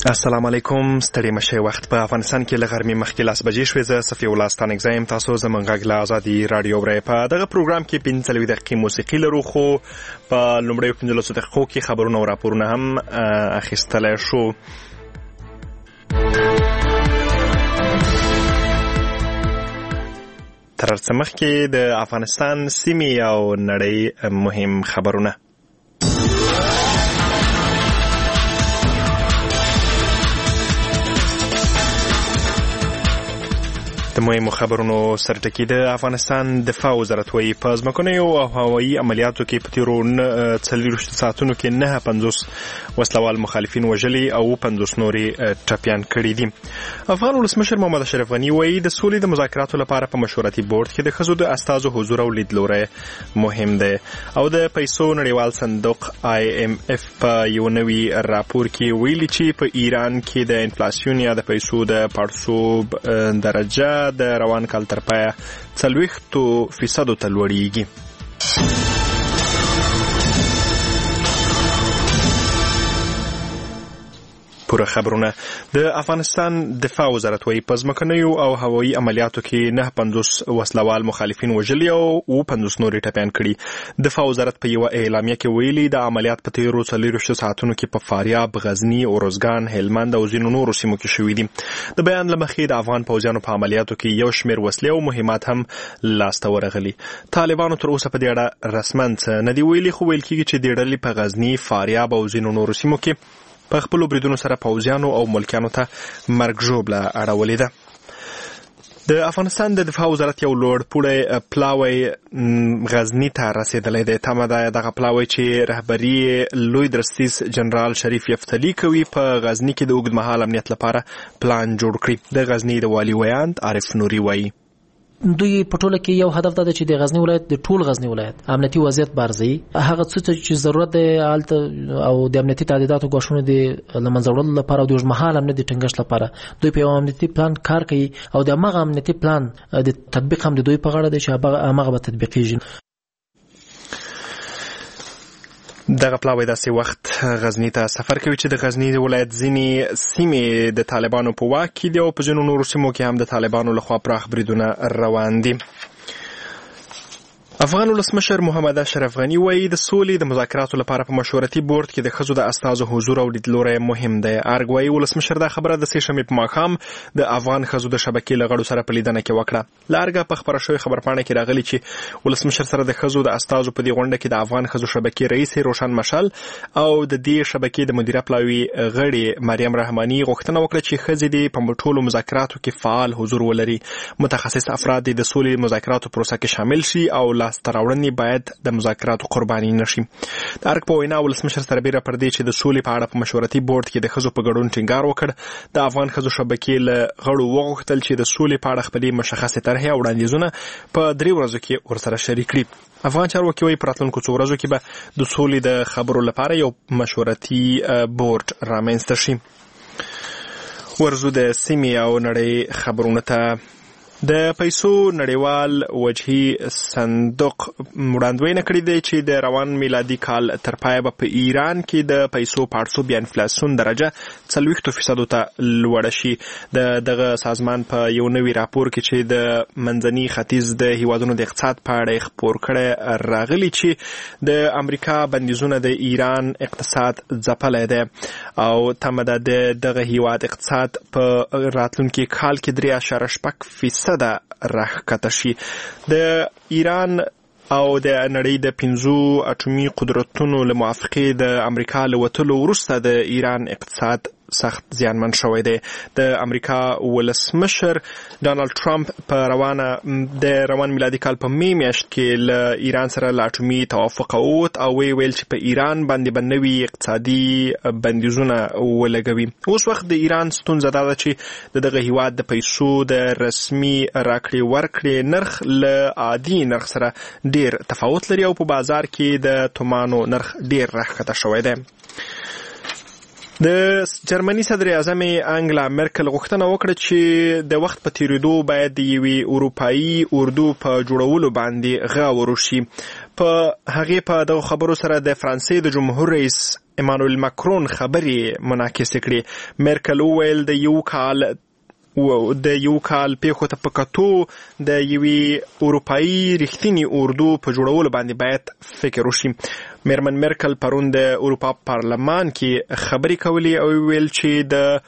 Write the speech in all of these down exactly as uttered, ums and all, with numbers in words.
السلام علیکم. ستړي مشه وخت په افغانستان کې له غرمې مخکې لاس بجې شوې. زه صفي الله ستانک زایم. تاسو زموږ غږ له ازادي رادیو اورئ. په دغه پروګرام کې پنځلوي دقیقې موسیقي لرو، خو په لومړیو پنځلسو دقیقو کې خبرونه او راپورونه هم اخیستلی شو. تر هر څه مخکې د افغانستان سیمې او نړۍ مهم خبرونه. د مهمو خبرونو سرټکی د افغانستان دفاع وزارت وایي په ځمکنیو او هوایي عملیاتو کې په تیرو څلوېښتو ساعتونو کې نهه پنځوس وسلوال مخالفین وژلي او پنځوس نورې ټپیان کړي دي. افغان ولسمشر محمد اشرف غني وایي د سولې د مذاکراتو لپاره په مشورتي بورډ کې د ښځو د استازو حضور او لیدلوری مهم دی. او د پیسو نړیوال صندوق آی ایم اف په یو نوي راپور کې ویلي چې په ایران کې د انفلاسیون یا د پیسو د پړسوب درجه د روان کال تر پایه څلوېښتو فیصدو ته لوړیږي. پوره خبرونه. د افغانستان دفاع وزارت وایي په ځمکنیو او هوایي عملیاتو کې نه پنځوس وسلوال مخالفین وژلي او اووه پنځوس نورې ټپیان کړي. دفاع وزارت په یوه اعلامیه کې ویلي د عملیات په تیرو څلوېښتو ساعتونو کې په فاریاب، غزني، اروزګان، هلمند او ځینو نورو سیمو کې شوي دي. د بیان له مخې د افغان پوځیانو په عملیاتو کې یو شمېر وسلې او مهمات هم لاسته ورغلي. طالبانو تر اوسه په دې اړه رسما څه نه دي ویلي، خو ویل کېږي چې د ډلې په غزني، فاریاب او ځینو نورو سیمو کې په خپلو بریدونو سره پوځیانو او ملکیانو ته مرګ ژوبله اړولې ده. د افغانستان د دفاع وزارت یو لوړ پوړی پلاوی غزني ته رسېدلی دی. تمه ده دغه پلاوی چې رهبري لوی درستیز جنرال شریف یفتلي کوي په غزني کې د اوږدمهال امنیت لپاره پلان جوړ کړي. د غزني د والي ویاند عارف نوري وایي دوی په ټوله کې یو هدف ده چې د غزنی ولایت د ټول غزنی ولایت امنیتي وضعیت بارزي، هغه څه چې ضرورت دی حالت او د امنیتي تعهداتو غوښنه دي لمنځه وړلو لپاره او د اوږدمهاله امنیت د ټینګښت لپاره دوی په یو امنیتي پلان کار کوي او د هغه امنیتي پلان د تطبیق هم د دوی په غاړه دی چې هغه به تطبیقیږي. دغه پلاوی داسې وخت غزني ته سفر کوي چې د غزني ولایت ځینې سیمې د طالبانو په واک کې دي او په ځینو نورو سیمو کې هم د طالبانو لخوا پراخ بریدونه روان دي. افغان ولسمشر محمد اشرف غني وایي د سولې د مذاکراتو لپاره په مشورتي بورډ کې د ښځو د استازو حضور او لیدلوری مهم دی. ارګ وایي ولسمشر دا خبره د سې شنبې په ماښام د افغان ښځو د شبکې له غړو سره په لیدنه کې وکړه. له ارګه په خپره شوې خبرپاڼه کې راغلي چې ولسمشر سره د ښځو د استازو په دې غونډه کې د افغان ښځو شبکې رئیس روشن مشال او د دې شبکې د مدیره پلاوي غړي مریم رحماني غوښتنه وکړه چې ښځې دې په ټولو مذاکراتو کې فعال حضور ولري. متخصص افراد د سولې مذاکراتو پروسه کې شامل شي او لاسته راوړنې باید د مذاکراتو قرباني نشي. د ارګ په وینا ولسمشر سربیره پر دې چې د سولې په اړه په مشورتي بورډ کې د ښځو په ګډون ټینګار وکړ. د افغان ښځو شبکې له غړو وغوښتل چې د سولې په اړه خپلې مشخصې طرحې او وړاندیزونه په درې ورځو کې ورسره شریک کړي. افغان چارواکي وایي په راتلونکو څو ورځو کې به د سولې د خبرو لپاره یو مشورتي بورډ رامنځته شي. ورزو د سیمې او نړۍ خبرونه ته. د پیسو نړیوال وجهي صندوق وړاندوینه کړې ده چې د روان میلادي کال تر پایه به په ایران کې د پیسو پړسوب یا انفلاسیون درجه څلوېښتو فیصدو ته لوړه شي. د دغه سازمان په یو نوي راپور کې چې د منځني ختیځ د هیوادونو د اقتصاد په اړه خپور کړی راغلی چې د امریکا بندیزونه د ایران اقتصاد ځپلی دی او تمه ده د دغه هیواد اقتصاد په راتلونکي کال کې درې اعشاریه شپږ فیصد صدا راښکته شي. د ایران او د نړۍ د پنځو اټومي قدرتونو له موافقې د امریکا له وتلو وروسته د ایران اقتصاد سخت زیانمن شوی دی. د امریکا ولسمشر ډانلډ ټرمپ په روانه د روان میلادي کال په می میاشت کې له ایران سره له اټومي توافق ووت او وی ویل چې په ایران باندې به نوي اقتصادي بندیزونه ولګوي. اوس وخت د ایران ستونزه دا ده چې د دغه هیواد د پیسو د رسمي راکړې ورکړې نرخ له عادي نرخ سره ډیر تفاوت لري او په بازار کې د تومانو نرخ ډیر راښکته شوی دی. د جرمني صدر اعظم انګلا مرکل غوښتنه وکړه چې د وخت په تیریدو باید د یوې اروپایي اردو په جوړولو باندې غور وشي. په هغې په دغو خبرو سره د فرانسې د جمهور رئیس ایمانوئل ماکرون خبرې منعکسې کړې. مرکل وویل د یو کال د یو کال پیښو ته په کتو د یوې اروپایي رښتینی اردو په جوړولو باندې باید فکر وشي. میرمن مرکل پرون د اروپا پارلمان کې خبرې کولې او ویل چې د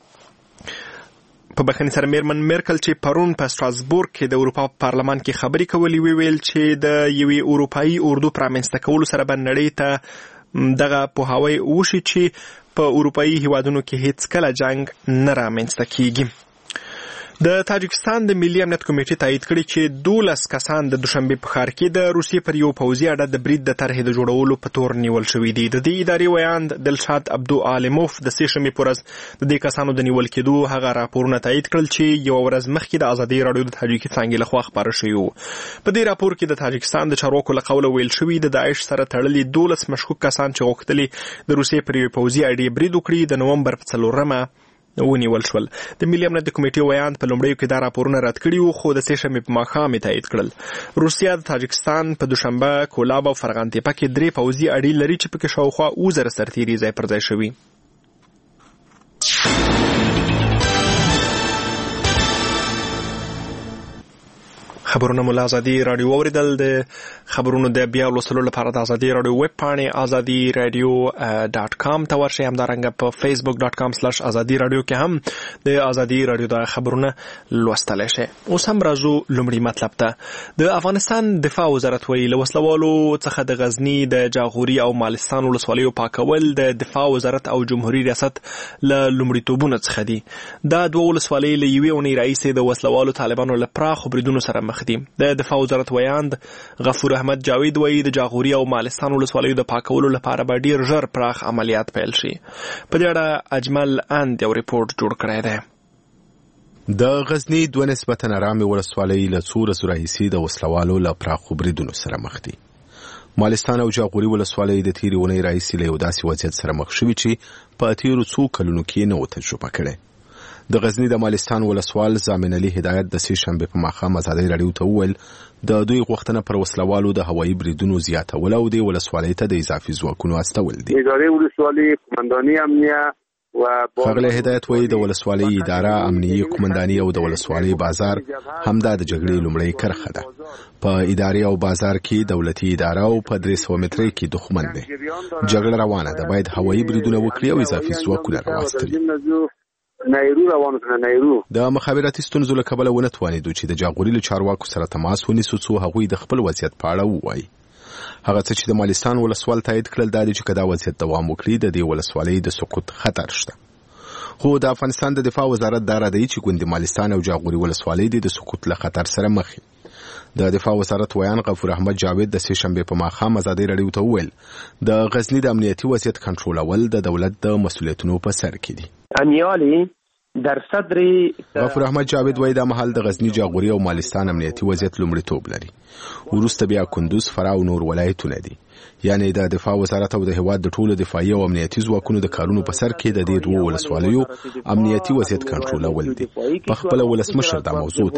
په بخښنې سره میرمن مرکل چې پرون په ستراسبورګ کې د اروپا پارلمان کې خبرې کولې ویل چې د یوې اروپایي اردو پرامنځته کولو سره به نړۍ ته دغه پوهاوی وشي چې په اروپایي هیوادونو کې هیڅ کله جنگ نه رامنځته کیږي. د تاجکستان د ملي امنیت کمیټې تایید کړي چې دولس کسان د دوشنبې په ښار کې د روسیې پر یو پوځي اډه د برید د طرحې د جوړولو په تور نیول شوي دي. د دې ادارې ویاند دلشاد عبدو عالموف د سې شنبې په ورځ د دې کسانو د نیول کېدو هغه راپورونه تایید کړل چې یوه ورځ مخکې د ازادي راډیو د تاجکي څانګې لخوا خپاره شوي وو. په دې راپور کې د تاجکستان د چارواکو له قوله ویل شوي د داعش سره تړلي دولس مشکوک کسان چې غوښتلي د روسیې پر یوې پوځي اډې برید وکړي د نومبر په څلورمه ونیول شول. د ملي امنیت کمیټې ویاند په لومړیو کې دا راپورونه رد کړي وو خو د سې شنبې په ماښام یې تایید کړل. روسیه د تاجکستان په دوشنبه، کولاب او فرغان تیپه کې درې پوځي اډې لري چې پکې شاوخوا اووه زره سرتیري ځای پر ځای شوي. خبرونه مو له ازادي راډیو اوریدل. د خبرونو د بیا لوستلو لپاره د ازادي راډیو ویب پاڼې ازادي راډیو ډاټ کام ته ورشئ. همدارنګه په فیسبوک ډاټ کام سلاش ازادي راډیو کې هم د ازادي راډیو د خبرونه لوستلی شئ. اوس هم راځو لومړي مطلب ته. د افغانستان دفاع وزارت وایي له وسلوالو څخه د غزني د جاغوري او مالستان ولسوالیو پاکول د دفاع وزارت او جمهوریت ریاست له لومړیتوبونو څخه دي. دا دوه ولسوالۍ له یوې اونۍ راهیسې د وسلوالو طالبانو له پراخو بریدونو سره مخ دي. د دفاع وزارت ویاند غفور احمد جاوید وایي د جاغوري او مالستان ولسوالیو د پاکولو لپاره به ډیر ژر پراخ عملیات پیل شي. په دې اړه اجمل اند یو ریپورت جوړ کړی دی. د غزني دوه نسبتا نرامې ولسوالۍ له څو ورځو راهیسې د وسلوالو له پراخو بریدونو سره مخ دي. مالستان او جاغوري ولسوالۍ د تیرې اونۍ راهیسې له یو داسې وضعیت سره مخ شوي چې په تیرو څو کلونو کې نه و تجربه کړی. د غزني د مالستان ولسوال زامن علي هدایت د سې شنبې په ماښام ازادي راډیو ته وویل د دوی غوښتنه پر وسلوالو د هوایي بریدونو زیاتول او د ولسوالۍ ته د اضافي ځواکونو استول دي. ادارې ولسوالۍ قومنداني امنیه و ښاغلی هدایت وایي د ولسوالۍ اداره، امنیي قومنداني او د ولسوالۍ بازار همدا د جګړې لومړۍ کرښه ده. په ادارې او بازار کې دولتي اداره او په درې سوه مترۍ کې دښمن دی. جګړه روانه ده، باید هوایي بریدونه وکړي او اضافي ځواکونه راواستوي. نایرو روانو کنه نایرو د مخابراتي ستونزو له کبله ونه توانېدو چې د جاغوري له چارواکو سره تماس ونیسو څو هغوی د خپل وضعیت په اړه ووایي. هغه څه چې د مالستان ولسوال تایید کړل دا دی چې که دا وضعیت دوام وکړي د دې ولسوالۍ د سقوط خطر شته. خو د افغانستان د دفاع وزارت دا ردوي چې ګوندې مالستان او جاغوري ولسوالۍ د سقوط له خطر سره مخ دي. د دفاع وزارت ویان غفور احمد جاوید د سې شنبې په ماښام ازادي راډیو ته وویل د غزني د امنیتي وضعیت کنټرولول د دولت د مسؤلیتونو په سر کې دي. امیالي در صدر غفور احمد جاوید وایي دا مهال د غزني، جاغوري او مالستان امنیتي وضعیت لومړیتوب لري. وروسته بیا کندوز، فراه او نور ولایتونه دي. یعنی د دفاع وزارت او د هیواد د ټولو دفاعي او امنیتي ځواکونو د کارونو په سر کې د دې دوه ولسوالیو امنیتي وضعیت کنټرولول دي. په خپل ولسمشر دا موضوع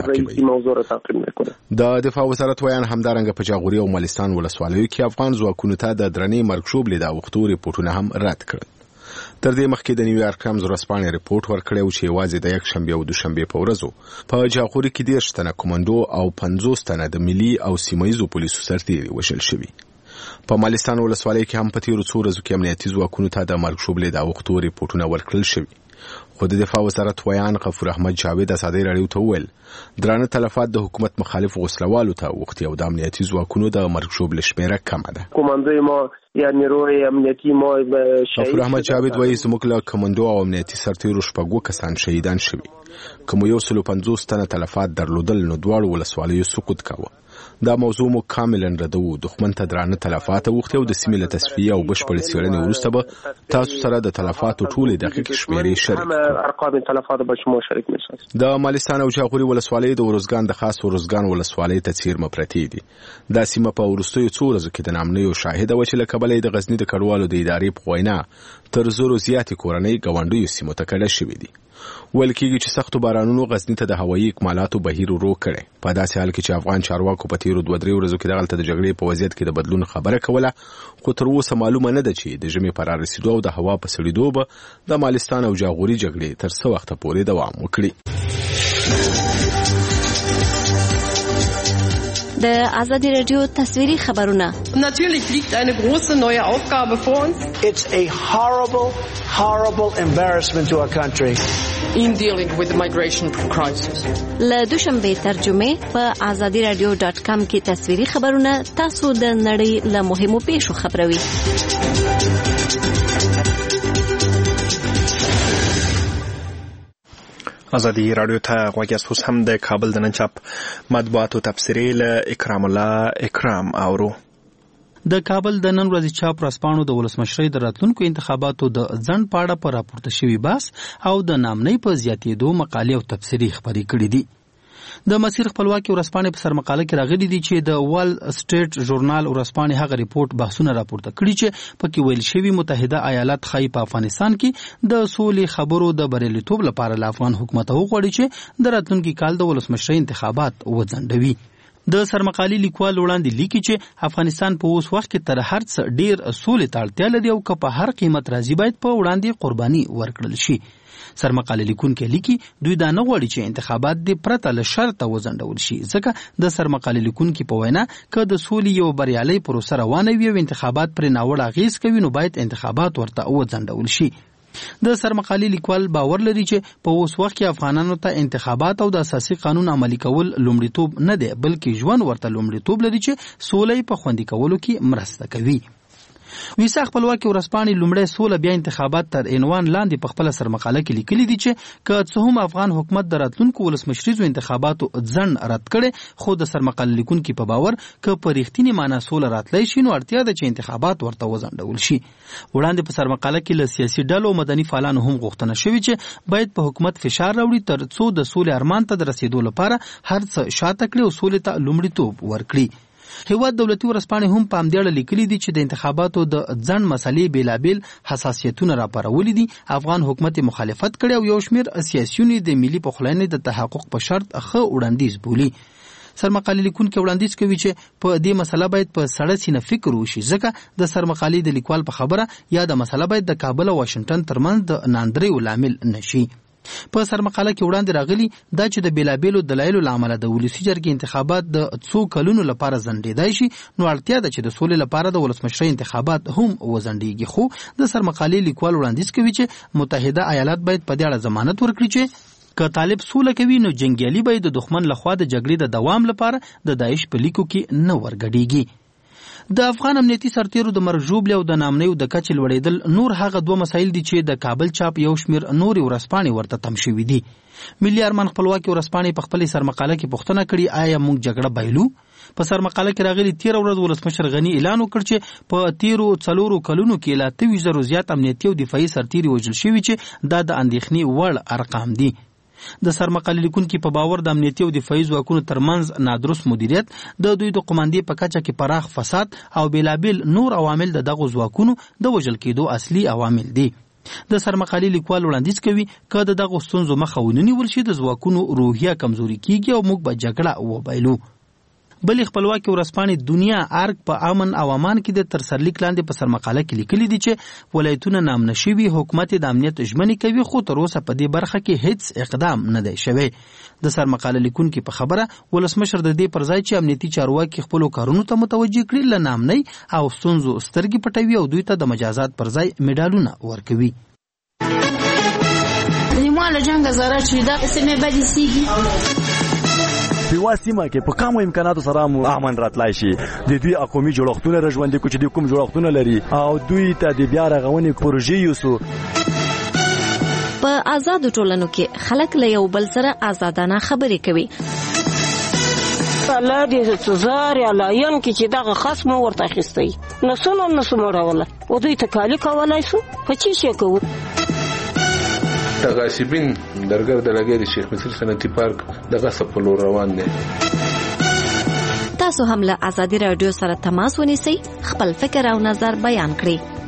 تعقیبوي. د دفاع وزارت ویان همدارنګه په جاغوري او مالستان ولسوالیو کې افغان ځواکونو ته د درنې مرګ ژوبلې د اوښتو ریپورټونه هم رد کړل. تر دې مخکې د نیویارک ټایمز ورځپاڼې ریپورټ ورکړی و چې یوازې د یک شنبې او دوشنبې په ورځو په جاغوري کې دېرش تنه کمانډو او پنځوس تنه د ملي او سیمه ییزو پولیسو سرتیري وژل شوي. په مالستان ولسوالۍ کې هم په تیرو څو ورځو کې امنیتي ځواکونو ته د مرګ ژوبلې د اوښتو ریپورټونه ورکړل شوي. خو د دفاع وزارت ویان غفور احمد جاوید ازادي راډیو ته وویل درانه تلفات د حکومت مخالف وسلوالو ته اوښتي او د امنیتي ځواکونو د مرګ ژوبلې شمیره کمه ده. کمانډوی ما یا نیروی امنیتي ما غفور احمد جاوید وایي زموږ له کمانډو او امنیتي سرتیرو شپږ کسان شهیدان شوي. کوم یو سل او پنځوس تنه تلفات درلودل نو دواړو ولسوالیو سقوط کاوه. دا موضوع مو کاملا ردو. دښمن ته درانه تلفات اوښتي او د سیمې له تصفیې او بشپړې څېړنې وروسته به تاسو سره د تلفاتو ټولې دقیق شمیرې شریک ارقام تلفات به شما شریک می‌سازیم. د مالستان او جاغوري ولسوالۍ د ورزګان د خاص ورزګان ولسوالۍ ته څیرمه پرتې دي. دا سیمه په وروستیو څو ورځو کې د نامنیو شاهده وه چې له کبله د غزني د کډوالو د ادارې په وینا تر زرو زیاتې کورنۍ ګاونډیو سیمو ته کډه شوې دي. ویل کېږي چې سختو بارانونو غزني ته د هوایي اکمالاتو بهیر ورو کړی. په داسې حال کې چې افغان چارواکو په تیرو دوه درې ورځو کې دغلته د جګړې په وضعیت کې د بدلون خبره کوله، خو تر اوسه معلومه نه ده چې د ژمي په رارسېدو او د هوا په سړېدو به د مالستان او جاغوري جګړې تر څه وخته پورې دوام وکړي. د آزادی رادیو تصویری خبرونه. Natürlich liegt eine große neue Aufgabe vor uns. It's a horrible, horrible embarrassment to our country. In dealing with the migration crisis. له دوشنبه ترجمه په آزادی رادیو ډاټ کام کې تصویری خبرونه تاسو د نړۍ له مهمو پیښو خبروي. آزادی رادیو ته غوږ یاست. هم د کابل د نن چاپ مطبوعاتو تبصرې له اکرام الله اکرام اورو. د کابل د نن ورځې چاپ رسپانو د ولسمشرۍ د راتلونکو انتخاباتو د ځنډ په اړه په راپورته شوي بحث او د نامنۍ په زیاتېدو مقالې او تبصرې خپرې کړي دي. د مسیر خپلواکي ورځپاڼې په سرمقاله کې راغلي دي چې د وال سټریټ ژورنال ورځپاڼې هغه ریپورت بحثونه راپورته کړي چې پکې ویل شوي متحده ایالات ښایي په افغانستان کې د سولې خبرو د بریالیتوب لپاره له افغان حکومت وغواړي چې د راتلونکي کال د ولسمشرۍ انتخابات وځنډوي. د سرمقالې لیکوال وړاندې لیکي چې افغانستان په اوس وخت کې تر هر څه ډیر سولې ته اړتیا لري او که په هر قیمت راځي باید په وړاندې قرباني ورکړل شي. سرمقاله لیکونکي لیکي دوی دا نه غواړي چې انتخابات د پرته له شرطه وځنډول شي، ځکه د سرمقاله لیکونکي په وینا که د سولې یو بریالۍ پروسه روانه وي او انتخابات پرې ناوړه اغېز کوي نو باید انتخابات ورته وځنډول شي. د سرمقالې لیکوال باور لري چې په اوس وخت کې افغانانو ته انتخابات او د اساسي قانون عملي کول لومړیتوب نه دی، بلکې ژوند ورته لومړیتوب لري چې سولې په خوندي کولو کې مرسته کوي. ویسا خپلواکي ورځپاڼې لومړی سوله بیا انتخابات تر عنوان لاندې په خپله سرمقاله کې لیکلي دي چې که څه هم افغان حکومت د راتلونکو ولسمشریزو انتخاباتو ځنډ رد کړي، خو د سرمقاله لیکونکي په باور که په رښتینې معنا سوله راتلی شي نو اړتیا ده چې انتخابات ورته وځنډول شي. وړاندې په سرمقاله کې له سیاسي ډلو مدني فعالانو هم غوښتنه شوې چې باید په حکومت فشار راوړي تر څو د سولې ارمان ته د رسېدو لپاره هر څه شاته کړي او سولې ته لومړیتوب ورکړي. هیواد دولتي ورځپاڼې هم په همدې اړه لیکلي دي چې د انتخاباتو د ځنډ مسلې بېلابېل حساسیتونه راپارولي دي. افغان حکومت مخالفت کړی او یو شمېر سیاسیون د ملي پخلاینې د تحقق په شرط ښه وړاندیز بولي. سرمقالې لیکونکي وړاندیز کوي چې په دې مسله باید په سړه سینه فکر وشي، ځکه د سرمقالې د لیکوال په خبره یا د مسله باید د کابل او واشنګټن ترمنځ د ناندریو لامل نشي. په سرمقاله کې وړاندې راغلي دا چې د بیلابیلو دلایلو له امله د ولسي جرګې انتخابات د څو کلونو لپاره ځنډېدای شي، نو اړتیا ده چې د سولې لپاره د ولسمشرۍ انتخابات هم وځنډېږي. خو د سرمقالې لیکوال وړاندیز کوي چې متحده ایالات باید په دې اړه ضمانت ورکړي چې که طالب سوله کوي نو جنګیالي باید د دښمن لخوا د جګړې د دوام لپاره د داعش په لیکو کې نه ورګډېږي. د افغان امنیتي سرتیرو د مرګ ژوبلې او د نامنیو د کچې لوړېدل نور هغه دوه مسایل دي چې د کابل چاپ یو شمېر نورې ورځپاڼې ورته تم شوي دي. ملي ارمان خپلواکي ورځپاڼې په خپلې سرمقاله کې پوښتنه کړې آیا موږ جګړه بایلو؟ په سرمقاله کې راغلي تېره ورځ ولسمشر غني اعلان وکړ چې په تېرو څلورو کلونو کې له اته ویشت زرو زیات امنیتي او دفاعي سرتیري وژل شوي چې دا د اندېښنې وړ ارقام دي. د سرمقالې لیکونکي په باور د امنیتي او دفاعي ځواکونو ترمنځ نادرست مدیریت، د دوی د قوماندې په کچه کې پراخ فساد او بیلابیل نور عوامل د دغو ځواکونو د وژل کېدو اصلي عوامل دي. د سرمقالې لیکوال وړاندیز کوي که د دغو ستونزو مخه ونیول شي د ځواکونو روحیه کمزوري کیږي او موږ به جګړه وبایلو. بلې خپلواکي ورځپاڼې دنیا ارګ په امن او امان کې د تر سرلیک لاندې په سرمقاله کې لیکلي دي چې ولایتونه نامنه شوي، حکومت د امنیت ژمنې کوي خو تر اوسه په دې برخه کې هیڅ اقدام نه دی شوی. د سرمقاله لیکونکي په خبره ولسمشر د دې پر ځای چې امنیتي چارواکي خپلو کارونو ته متوجه کړي له نامنۍ او ستونزو سترګې پټوي او دوی ته د مجازات پر ځای میډالونه ورکوي. له جنګ زاره چې دا سیمه بدی سیږي په واسطه کې په کومو امکاناتو سره مو امن راتلای شي. د دوی اقومي جوړښتونه راژوندې کو چې د کوم جوړښتونه لري او دوی ته د بیا رغونې پروژې یوسو. په آزاد ټولنو کې خلک له یو بل سره آزادانه خبرې کوي. الله دې زار یا لاین کې چې دغه خاص مو ورته اخیستی نو څنګه نو سموړوله و دوی ته کالی کولای شو په چی شي کوو تغاسبین درګر د لګي د شیخ مصر صنعتي پارک دغه سپلو روان دي. تاسو هم له ازادي رادیو سره تماس ونیسئ، خپل فکر او نظر بیان کړئ.